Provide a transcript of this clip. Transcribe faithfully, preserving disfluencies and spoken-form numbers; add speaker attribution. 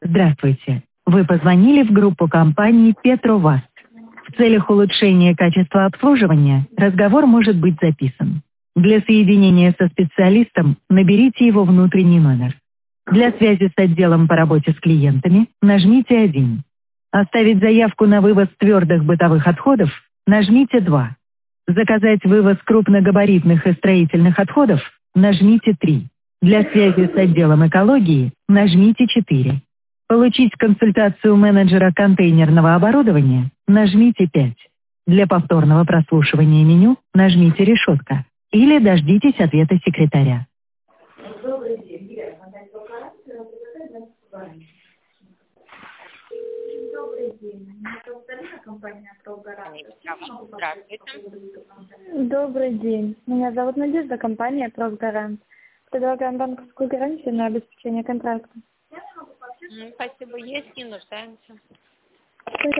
Speaker 1: Здравствуйте. Вы позвонили в группу компании «Петроваст». В целях улучшения качества обслуживания разговор может быть записан. Для соединения со специалистом наберите его внутренний номер. Для связи с отделом по работе с клиентами нажмите один. Оставить заявку на вывоз твердых бытовых отходов нажмите два. Заказать вывоз крупногабаритных и строительных отходов нажмите три. Для связи с отделом экологии нажмите четыре. Получить консультацию менеджера контейнерного оборудования нажмите пять. Для повторного прослушивания меню нажмите решетка или дождитесь ответа секретаря.
Speaker 2: Добрый день. Меня зовут Алина, компания «Пролгарант».
Speaker 3: Здравствуйте.
Speaker 2: Добрый день. Меня зовут Надежда, компания «Пролгарант». Предлагаем банковскую гарантию на обеспечение контракта.
Speaker 3: Спасибо, есть, не нуждаемся.